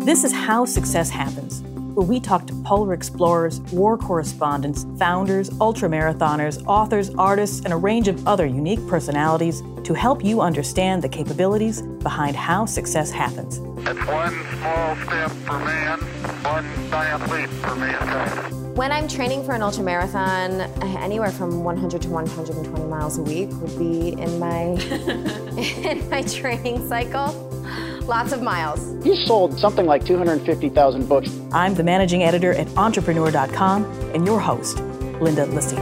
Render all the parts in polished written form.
This is How Success Happens, where we talk to polar explorers, war correspondents, founders, ultramarathoners, authors, artists, and a range of other unique personalities to help you understand the capabilities behind how success happens. It's one small step for man, one giant leap for mankind. When I'm training for an ultramarathon, anywhere from 100 to 120 miles a week would be in my in my training cycle. Lots of miles. You sold something like 250,000 books. I'm the managing editor at Entrepreneur.com and your host, Linda Lacina.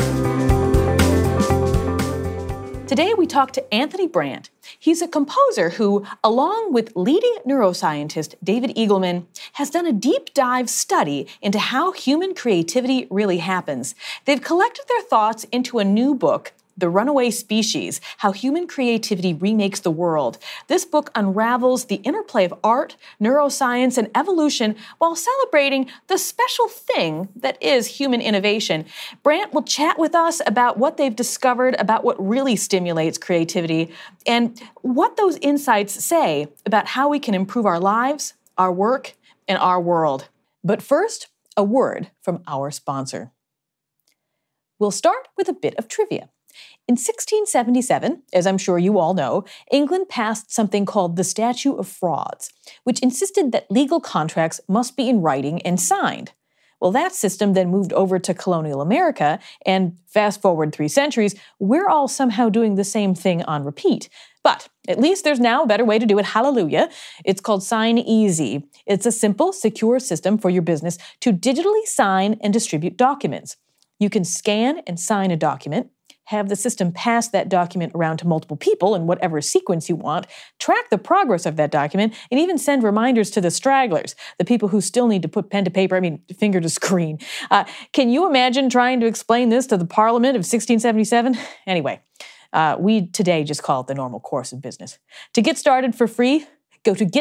Today we talk to Anthony Brandt. He's a composer who, along with leading neuroscientist David Eagleman, has done a deep dive study into how human creativity really happens. They've collected their thoughts into a new book, The Runaway Species: How Human Creativity Remakes the World. This book unravels the interplay of art, neuroscience, and evolution while celebrating the special thing that is human innovation. Brandt will chat with us about what they've discovered about what really stimulates creativity and what those insights say about how we can improve our lives, our work, and our world. But first, a word from our sponsor. We'll start with a bit of trivia. In 1677, as I'm sure you all know, England passed something called the Statute of Frauds, which insisted that legal contracts must be in writing and signed. Well, that system then moved over to colonial America, and fast forward 3 centuries, we're all somehow doing the same thing on repeat. But at least there's now a better way to do it, hallelujah. It's called Sign Easy. It's a simple, secure system for your business to digitally sign and distribute documents. You can scan and sign a document, have the system pass that document around to multiple people in whatever sequence you want, track the progress of that document, and even send reminders to the stragglers, the people who still need to put pen to paper, finger to screen. Can you imagine trying to explain this to the Parliament of 1677? Anyway, we today just call it the normal course of business. To get started for free, go to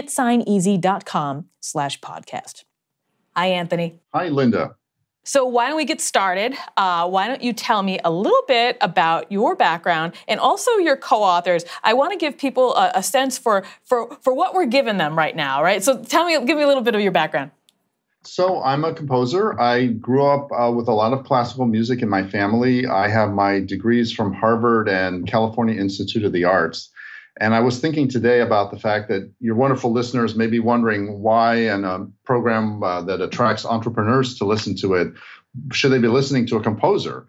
getsigneasy.com/podcast. Hi, Anthony. Hi, Linda. So why don't we get started? Why don't you tell me a little bit about your background and also your co-authors? I want to give people a sense for what we're giving them right now, right? So give me a little bit of your background. So I'm a composer. I grew up with a lot of classical music in my family. I have my degrees from Harvard and California Institute of the Arts. And I was thinking today about the fact that your wonderful listeners may be wondering why, in a program that attracts entrepreneurs to listen to it, should they be listening to a composer?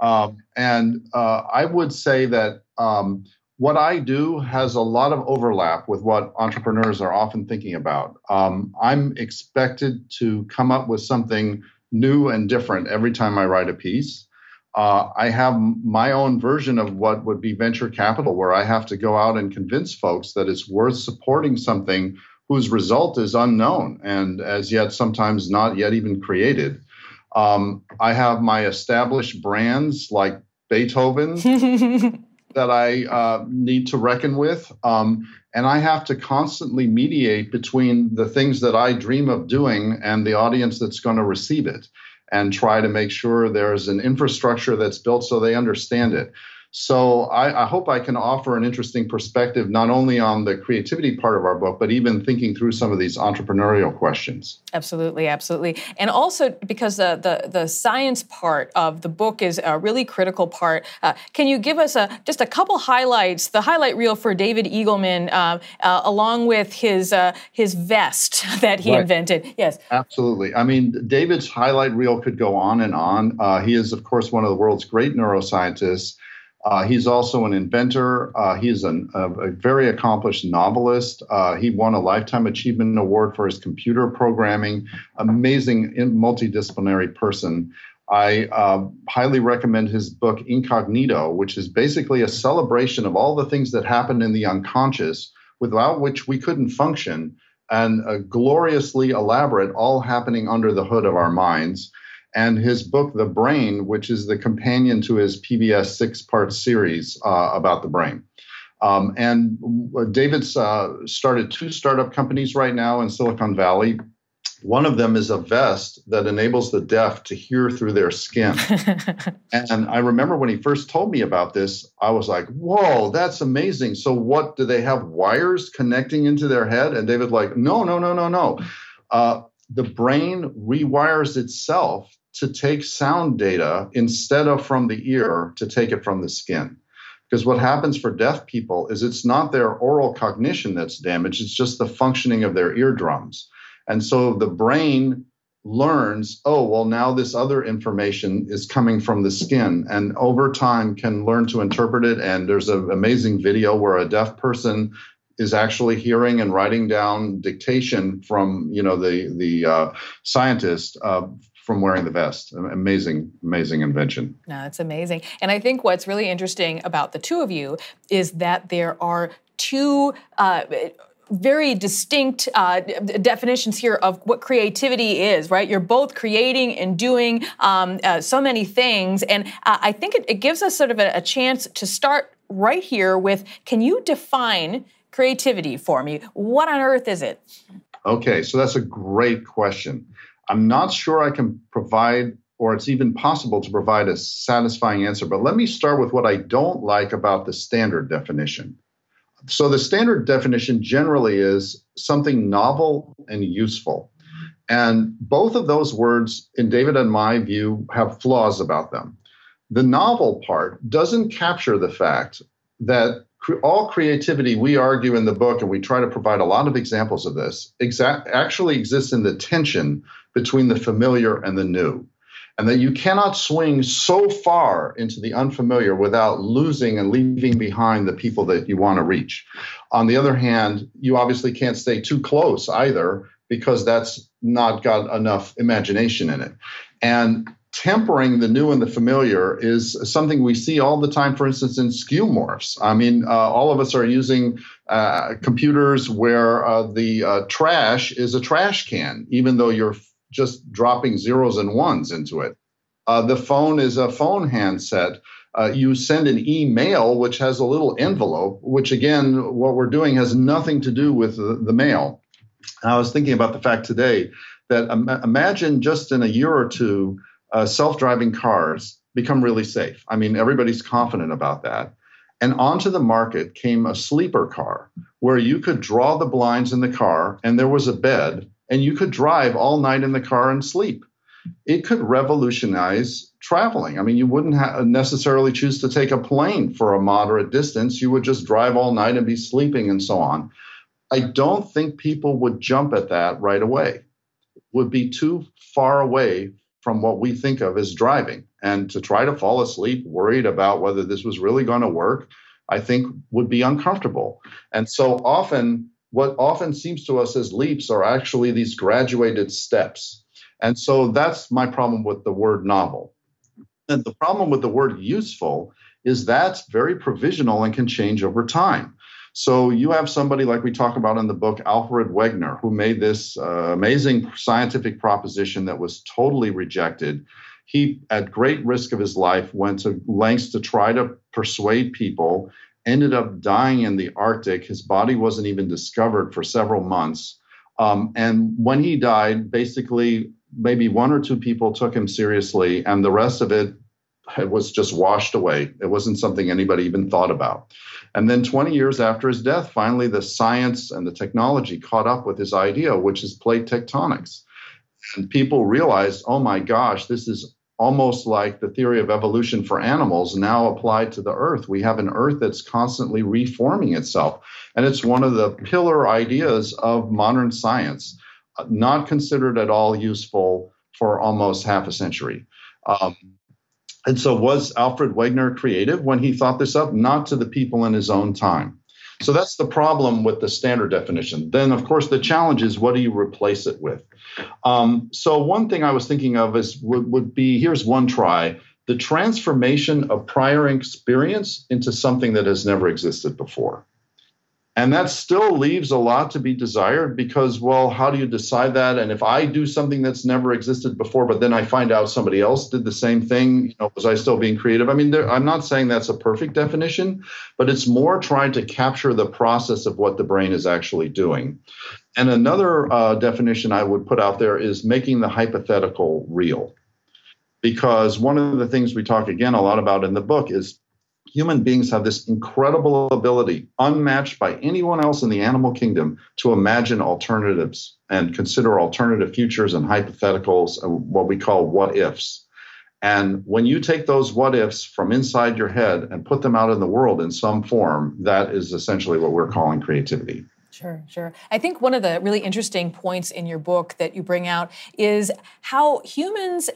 I would say that what I do has a lot of overlap with what entrepreneurs are often thinking about. I'm expected to come up with something new and different every time I write a piece. I have my own version of what would be venture capital, where I have to go out and convince folks that it's worth supporting something whose result is unknown and as yet sometimes not yet even created. I have my established brands like Beethoven that I need to reckon with. And I have to constantly mediate between the things that I dream of doing and the audience that's going to receive it, and try to make sure there's an infrastructure that's built so they understand it. So I hope I can offer an interesting perspective, not only on the creativity part of our book, but even thinking through some of these entrepreneurial questions. Absolutely, absolutely. And also because the science part of the book is a really critical part, can you give us just a couple highlights, the highlight reel for David Eagleman, along with his vest that he invented? Yes. Absolutely. David's highlight reel could go on and on. He is, of course, one of the world's great neuroscientists. He's also an inventor. He's a very accomplished novelist. He won a Lifetime Achievement Award for his computer programming. Amazing multidisciplinary person. I highly recommend his book Incognito, which is basically a celebration of all the things that happen in the unconscious without which we couldn't function, and gloriously elaborate, all happening under the hood of our minds. And his book, The Brain, which is the companion to his PBS 6-part series about the brain. And David's started 2 startup companies right now in Silicon Valley. One of them is a vest that enables the deaf to hear through their skin. And I remember when he first told me about this, I was like, whoa, that's amazing. So what, do they have wires connecting into their head? And David like, no. The brain rewires itself to take sound data instead of from the ear, to take it from the skin. Because what happens for deaf people is it's not their oral cognition that's damaged, it's just the functioning of their eardrums. And so the brain learns, oh, well, now this other information is coming from the skin, and over time can learn to interpret it. And there's an amazing video where a deaf person is actually hearing and writing down dictation from, the scientist from wearing the vest. Amazing invention. No, it's amazing. And I think what's really interesting about the two of you is that there are two very distinct definitions here of what creativity is, right? You're both creating and doing so many things. And I think it gives us sort of a chance to start right here with, can you define creativity for me? What on earth is it? Okay, so that's a great question. I'm not sure I can provide, or it's even possible to provide, a satisfying answer, but let me start with what I don't like about the standard definition. So the standard definition generally is something novel and useful. And both of those words, in David and my view, have flaws about them. The novel part doesn't capture the fact that all creativity, we argue in the book, and we try to provide a lot of examples of this, actually exists in the tension between the familiar and the new. And that you cannot swing so far into the unfamiliar without losing and leaving behind the people that you want to reach. On the other hand, you obviously can't stay too close either, because that's not got enough imagination in it. And tempering the new and the familiar is something we see all the time, for instance, in skeuomorphs. I mean, all of us are using computers where the trash is a trash can, even though you're just dropping zeros and ones into it. The phone is a phone handset. You send an email, which has a little envelope, which again, what we're doing has nothing to do with the mail. And I was thinking about the fact today that imagine just in a year or two, self-driving cars become really safe. I mean, everybody's confident about that. And onto the market came a sleeper car where you could draw the blinds in the car and there was a bed, and you could drive all night in the car and sleep. It could revolutionize traveling. I mean, you wouldn't necessarily choose to take a plane for a moderate distance. You would just drive all night and be sleeping and so on. I don't think people would jump at that right away. It would be too far away from what we think of as driving. And to try to fall asleep worried about whether this was really going to work, I think would be uncomfortable. And so often, what often seems to us as leaps are actually these graduated steps. And so that's my problem with the word novel. And the problem with the word useful is that's very provisional and can change over time. So you have somebody like we talk about in the book, Alfred Wegener, who made this amazing scientific proposition that was totally rejected. He, at great risk of his life, went to lengths to try to persuade people, ended up dying in the Arctic. His body wasn't even discovered for several months. And when he died, basically, maybe one or two people took him seriously, and the rest of it was just washed away. It wasn't something anybody even thought about. And then 20 years after his death, finally, the science and the technology caught up with his idea, which is plate tectonics. And people realized, oh my gosh, this is almost like the theory of evolution for animals now applied to the Earth. We have an Earth that's constantly reforming itself. And it's one of the pillar ideas of modern science, not considered at all useful for almost half a century. And so was Alfred Wegener creative when he thought this up? Not to the people in his own time. So that's the problem with the standard definition. Then, of course, the challenge is, what do you replace it with? So one thing I was thinking of is would be, here's one try, the transformation of prior experience into something that has never existed before. And that still leaves a lot to be desired because, well, how do you decide that? And if I do something that's never existed before, but then I find out somebody else did the same thing, was I still being creative? I mean, I'm not saying that's a perfect definition, but it's more trying to capture the process of what the brain is actually doing. And another definition I would put out there is making the hypothetical real. Because one of the things we talk again a lot about in the book is human beings have this incredible ability, unmatched by anyone else in the animal kingdom, to imagine alternatives and consider alternative futures and hypotheticals, and what we call what ifs. And when you take those what ifs from inside your head and put them out in the world in some form, that is essentially what we're calling creativity. Sure, sure. I think one of the really interesting points in your book that you bring out is how humans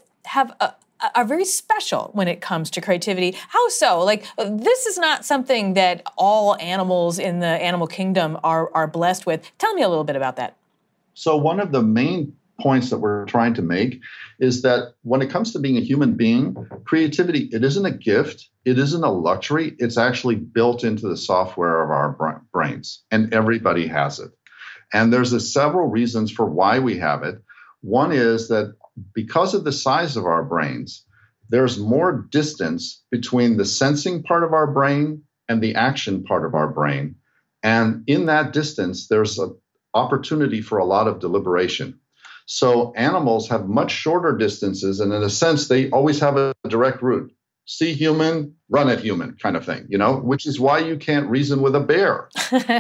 are very special when it comes to creativity. How so? Like, this is not something that all animals in the animal kingdom are blessed with. Tell me a little bit about that. So one of the main points that we're trying to make is that when it comes to being a human being, creativity, it isn't a gift, it isn't a luxury, it's actually built into the software of our brains, and everybody has it. And there's several reasons for why we have it. One is that because of the size of our brains, there's more distance between the sensing part of our brain and the action part of our brain. And in that distance, there's an opportunity for a lot of deliberation. So animals have much shorter distances, and in a sense, they always have a direct route. See human, run at human kind of thing, which is why you can't reason with a bear.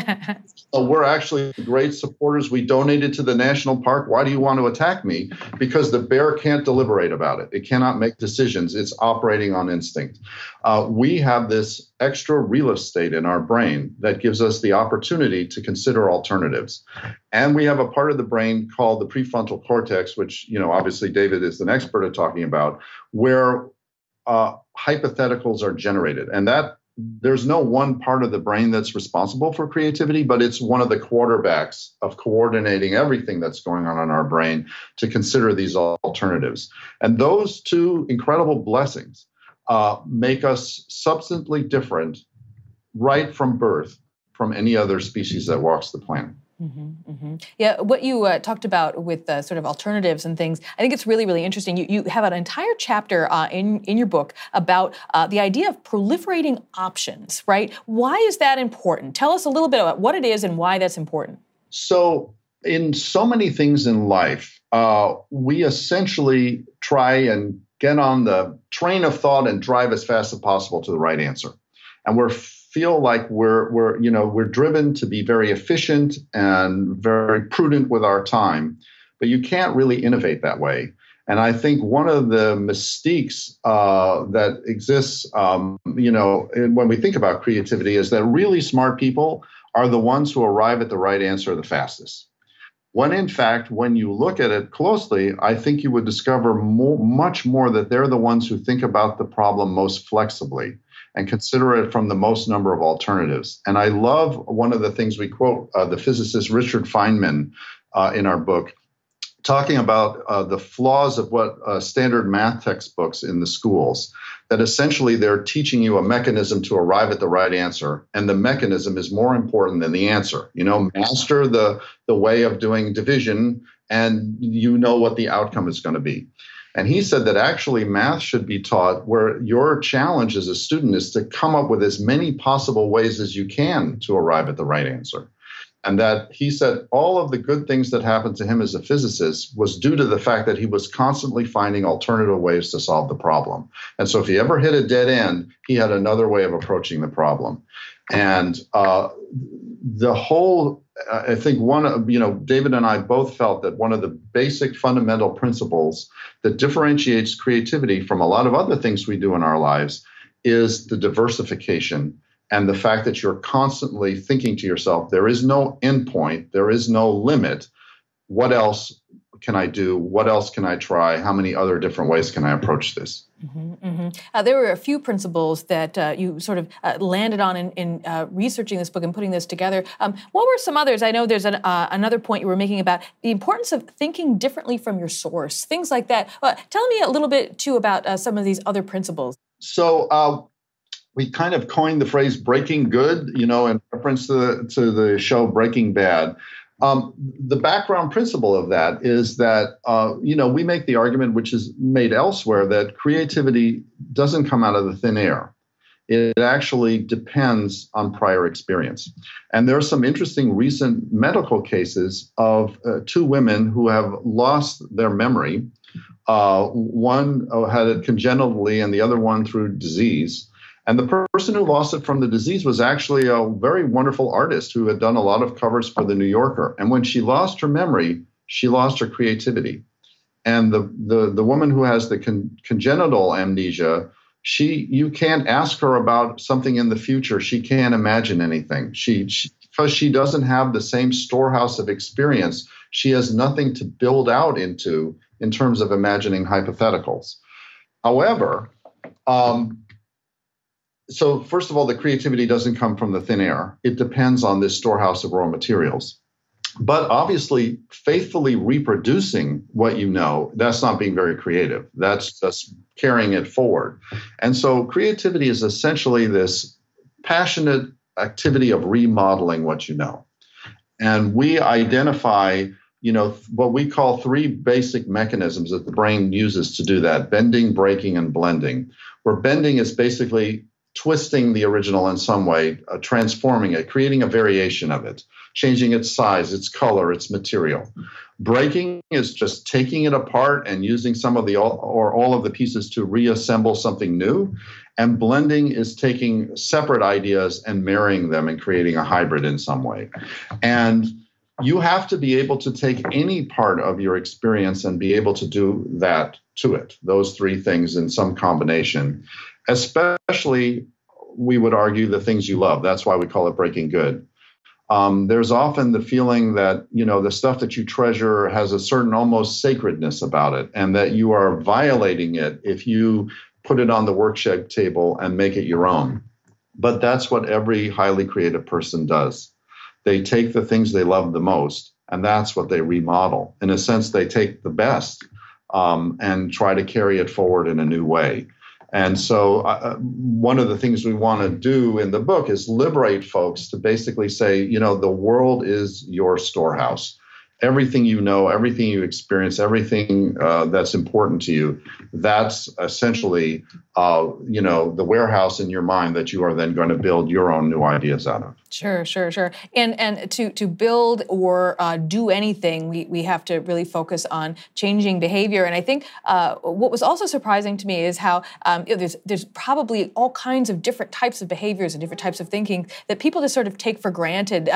So we're actually great supporters. We donated to the national park. Why do you want to attack me? Because the bear can't deliberate about it. It cannot make decisions. It's operating on instinct. We have this extra real estate in our brain that gives us the opportunity to consider alternatives. And we have a part of the brain called the prefrontal cortex, which, obviously David is an expert at talking about, where hypotheticals are generated. And that there's no one part of the brain that's responsible for creativity, but it's one of the quarterbacks of coordinating everything that's going on in our brain to consider these alternatives. And those two incredible blessings make us substantially different right from birth from any other species that walks the planet. Mm-hmm, mm-hmm. Yeah, what you talked about with sort of alternatives and things, I think it's really, really interesting. You have an entire chapter in your book about the idea of proliferating options, right? Why is that important? Tell us a little bit about what it is and why that's important. So in so many things in life, we essentially try and get on the train of thought and drive as fast as possible to the right answer. And we feel like we're driven to be very efficient and very prudent with our time, but you can't really innovate that way. And I think one of the mystiques that exists, when we think about creativity, is that really smart people are the ones who arrive at the right answer the fastest. When in fact, when you look at it closely, I think you would discover much more that they're the ones who think about the problem most flexibly and consider it from the most number of alternatives. And I love one of the things we quote the physicist Richard Feynman in our book, talking about the flaws of what standard math textbooks in the schools, that essentially they're teaching you a mechanism to arrive at the right answer. And the mechanism is more important than the answer. Master the way of doing division, and you know what the outcome is going to be. And he said that actually math should be taught where your challenge as a student is to come up with as many possible ways as you can to arrive at the right answer. And that he said all of the good things that happened to him as a physicist was due to the fact that he was constantly finding alternative ways to solve the problem. And so if he ever hit a dead end, he had another way of approaching the problem. And the whole, I think David and I both felt that one of the basic fundamental principles that differentiates creativity from a lot of other things we do in our lives is the diversification and the fact that you're constantly thinking to yourself, there is no endpoint, there is no limit. What else can I do? What else can I try? How many other different ways can I approach this? Mm-hmm, mm-hmm. There were a few principles that you sort of landed on in researching this book and putting this together. What were some others? I know there's another point you were making about the importance of thinking differently from your source, things like that. Tell me a little bit, too, about some of these other principles. So we kind of coined the phrase breaking good, in reference to the show Breaking Bad. The background principle of that is that, we make the argument, which is made elsewhere, that creativity doesn't come out of the thin air. It actually depends on prior experience. And there are some interesting recent medical cases of two women who have lost their memory. One had it congenitally and the other one through disease. And the person who lost it from the disease was actually a very wonderful artist who had done a lot of covers for the New Yorker. And when she lost her memory, she lost her creativity. And the woman who has the congenital amnesia, you can't ask her about something in the future. She can't imagine anything. Because she doesn't have the same storehouse of experience, she has nothing to build out into in terms of imagining hypotheticals. However, so first of all, the creativity doesn't come from the thin air. It depends on this storehouse of raw materials. But obviously, faithfully reproducing what you know, that's not being very creative. That's just carrying it forward. And so creativity is essentially this passionate activity of remodeling what you know. And we identify, what we call three basic mechanisms that the brain uses to do that: bending, breaking, and blending. Where bending is basically twisting the original in some way, transforming it, creating a variation of it, changing its size, its color, its material. Breaking is just taking it apart and using some of all of the pieces to reassemble something new. And blending is taking separate ideas and marrying them and creating a hybrid in some way. And you have to be able to take any part of your experience and be able to do that to it, those three things in some combination. Especially, we would argue, the things you love. That's why we call it breaking good. There's often the feeling that, the stuff that you treasure has a certain almost sacredness about it, and that you are violating it if you put it on the workshop table and make it your own. But that's what every highly creative person does. They take the things they love the most, and that's what they remodel. In a sense, they take the best and try to carry it forward in a new way. And so one of the things we want to do in the book is liberate folks to basically say, the world is your storehouse. Everything you know, everything you experience, everything that's important to you, that's essentially, the warehouse in your mind that you are then going to build your own new ideas out of. Sure. And to build or do anything, we have to really focus on changing behavior. And I think what was also surprising to me is how there's probably all kinds of different types of behaviors and different types of thinking that people just sort of take for granted.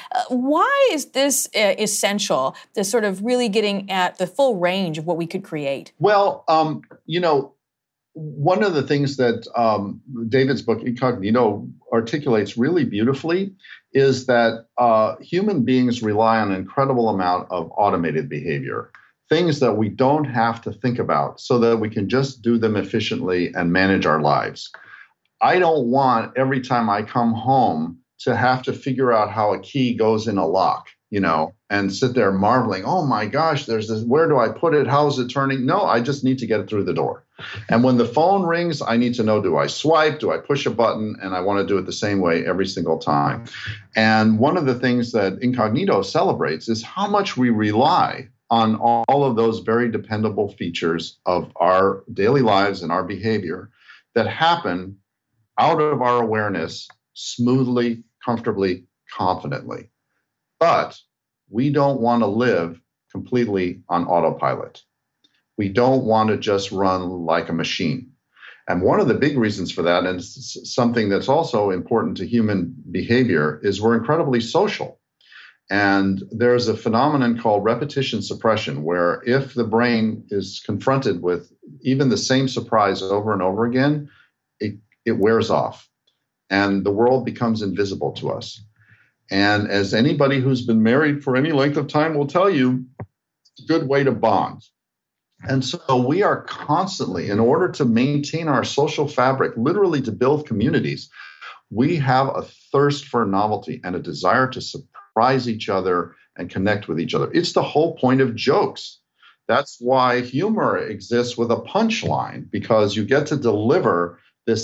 Why is this essential, this sort of really getting at the full range of what we could create? Well, one of the things that David's book, Incognito, articulates really beautifully is that human beings rely on an incredible amount of automated behavior, things that we don't have to think about so that we can just do them efficiently and manage our lives. I don't want every time I come home to have to figure out how a key goes in a lock, and sit there marveling, oh my gosh, there's this, where do I put it? How is it turning? No, I just need to get it through the door. And when the phone rings, I need to know, do I swipe? Do I push a button? And I want to do it the same way every single time. And one of the things that Incognito celebrates is how much we rely on all of those very dependable features of our daily lives and our behavior that happen out of our awareness smoothly, comfortably, confidently. But we don't want to live completely on autopilot. We don't want to just run like a machine. And one of the big reasons for that, and it's something that's also important to human behavior, is we're incredibly social. And there's a phenomenon called repetition suppression, where if the brain is confronted with even the same surprise over and over again, it wears off. And the world becomes invisible to us. And as anybody who's been married for any length of time will tell you, it's a good way to bond. And so we are constantly, in order to maintain our social fabric, literally to build communities, we have a thirst for novelty and a desire to surprise each other and connect with each other. It's the whole point of jokes. That's why humor exists with a punchline, because you get to deliver this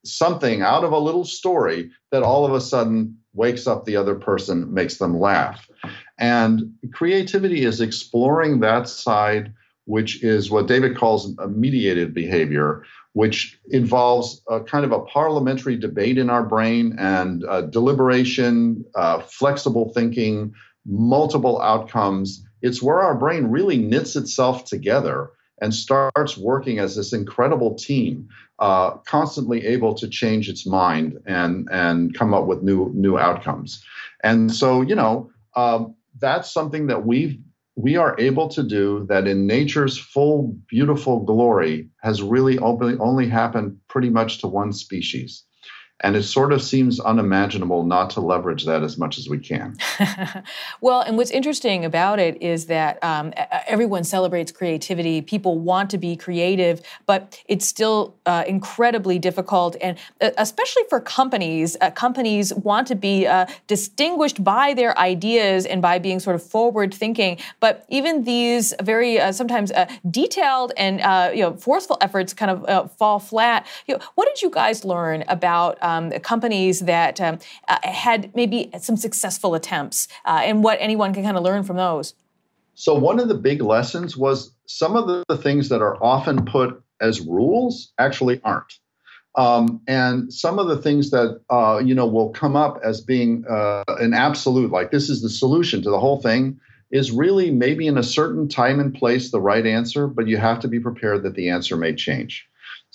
something out of a little story that all of a sudden wakes up the other person, makes them laugh. And creativity is exploring that side, which is what David calls a mediated behavior, which involves a kind of a parliamentary debate in our brain and deliberation, flexible thinking, multiple outcomes. It's where our brain really knits itself together and starts working as this incredible team, constantly able to change its mind and come up with new outcomes. And so, that's something that we are able to do that in nature's full, beautiful glory has really only happened pretty much to one species. And it sort of seems unimaginable not to leverage that as much as we can. Well, and what's interesting about it is that everyone celebrates creativity. People want to be creative, but it's still incredibly difficult. And especially for companies, companies want to be distinguished by their ideas and by being sort of forward thinking. But even these very sometimes detailed and forceful efforts kind of fall flat. What did you guys learn about companies that had maybe some successful attempts and what anyone can kind of learn from those? So one of the big lessons was some of the things that are often put as rules actually aren't. And some of the things that, will come up as being an absolute, like this is the solution to the whole thing, is really maybe in a certain time and place the right answer, but you have to be prepared that the answer may change.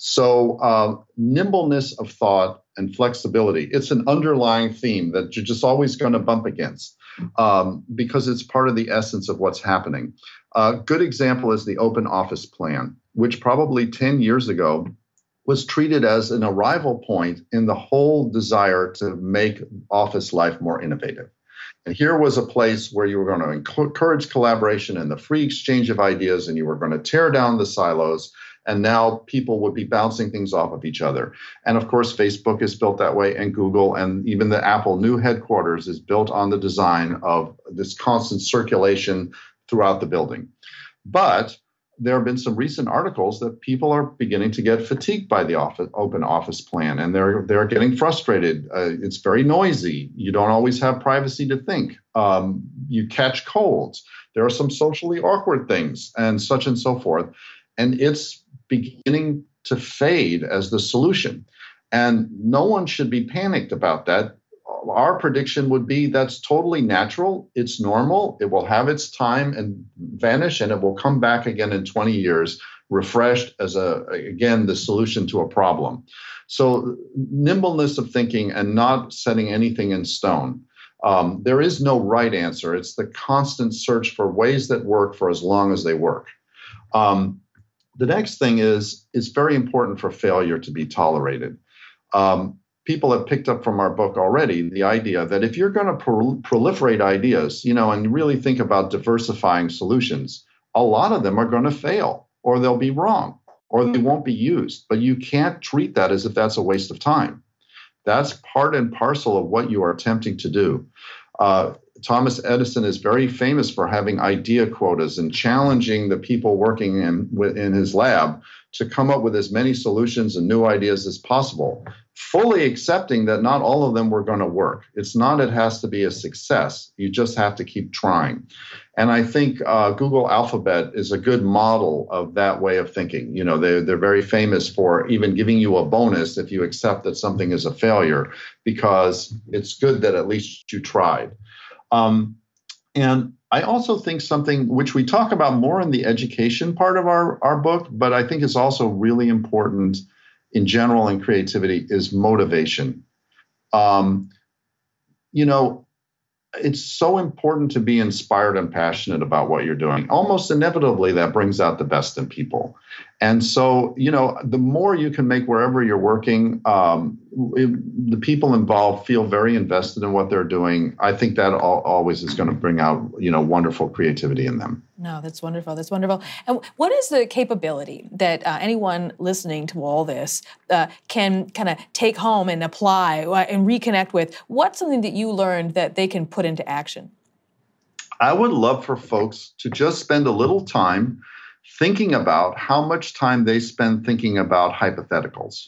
So nimbleness of thought and flexibility, it's an underlying theme that you're just always going to bump against because it's part of the essence of what's happening. A good example is the Open Office Plan, which probably 10 years ago was treated as an arrival point in the whole desire to make office life more innovative. And here was a place where you were going to encourage collaboration and the free exchange of ideas, and you were going to tear down the silos. And now people would be bouncing things off of each other. And of course, Facebook is built that way, and Google, and even the Apple new headquarters is built on the design of this constant circulation throughout the building. But there have been some recent articles that people are beginning to get fatigued by the Open Office Plan, and they're getting frustrated. It's very noisy. You don't always have privacy to think. You catch colds. There are some socially awkward things, and such and so forth. And it's beginning to fade as the solution. And no one should be panicked about that. Our prediction would be that's totally natural. It's normal. It will have its time and vanish, and it will come back again in 20 years, refreshed as again, the solution to a problem. So nimbleness of thinking and not setting anything in stone. There is no right answer. It's the constant search for ways that work for as long as they work. The next thing is, it's very important for failure to be tolerated. People have picked up from our book already the idea that if you're going to proliferate ideas, and really think about diversifying solutions, a lot of them are going to fail, or they'll be wrong, or they won't be used. But you can't treat that as if that's a waste of time. That's part and parcel of what you are attempting to do. Thomas Edison is very famous for having idea quotas and challenging the people working in his lab to come up with as many solutions and new ideas as possible, fully accepting that not all of them were going to work. It's not it has to be a success. You just have to keep trying. And I think Google Alphabet is a good model of that way of thinking. They're very famous for even giving you a bonus if you accept that something is a failure, because it's good that at least you tried. And I also think something which we talk about more in the education part of our book, but I think is also really important in general in creativity, is motivation. It's so important to be inspired and passionate about what you're doing. Almost inevitably, that brings out the best in people. And so, the more you can make wherever you're working, the people involved feel very invested in what they're doing. I think that always is going to bring out, wonderful creativity in them. No, that's wonderful. That's wonderful. And what is the capability that anyone listening to all this can kind of take home and apply and reconnect with? What's something that you learned that they can put into action? I would love for folks to just spend a little time thinking about how much time they spend thinking about hypotheticals.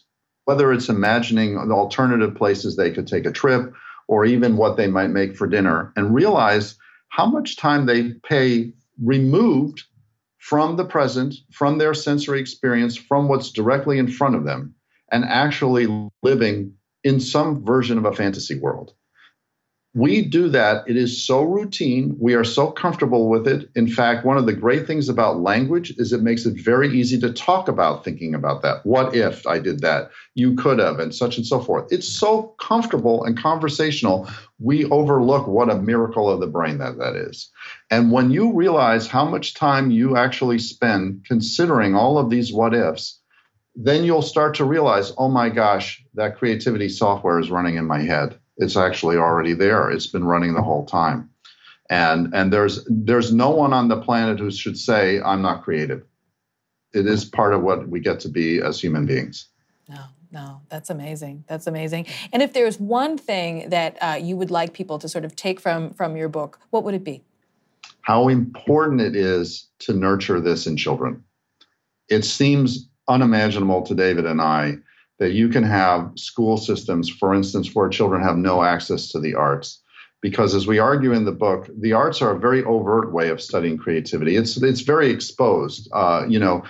whether it's imagining the alternative places they could take a trip or even what they might make for dinner, and realize how much time they pay removed from the present, from their sensory experience, from what's directly in front of them, and actually living in some version of a fantasy world. We do that. It is so routine. We are so comfortable with it. In fact, one of the great things about language is it makes it very easy to talk about thinking about that. What if I did that? You could have, and so forth. It's so comfortable and conversational, we overlook what a miracle of the brain that is. And when you realize how much time you actually spend considering all of these what ifs, then you'll start to realize, oh my gosh, that creativity software is running in my head. It's actually already there. It's been running the whole time. And there's no one on the planet who should say, I'm not creative. It is part of what we get to be as human beings. No, that's amazing. That's amazing. And if there's one thing that you would like people to sort of take from your book, what would it be? How important it is to nurture this in children. It seems unimaginable to David and I that you can have school systems, for instance, where children have no access to the arts. Because as we argue in the book, the arts are a very overt way of studying creativity. It's very exposed. In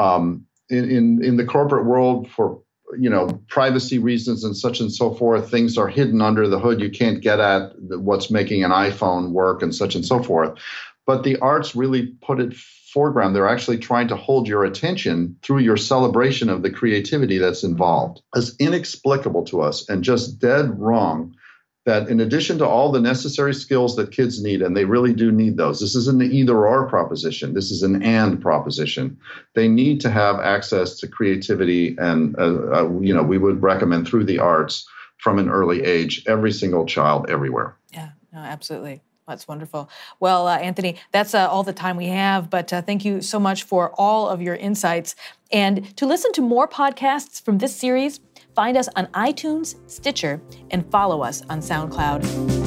the corporate world, for privacy reasons and so forth, things are hidden under the hood. You can't get at what's making an iPhone work and so forth. But the arts really put it foreground. They're actually trying to hold your attention through your celebration of the creativity that's involved. It's inexplicable to us and just dead wrong that in addition to all the necessary skills that kids need, and they really do need those, this isn't an either-or proposition. This is an and proposition. They need to have access to creativity, and we would recommend through the arts from an early age, every single child everywhere. Yeah, no, absolutely. That's wonderful. Well, Anthony, that's all the time we have, but thank you so much for all of your insights. And to listen to more podcasts from this series, find us on iTunes, Stitcher, and follow us on SoundCloud.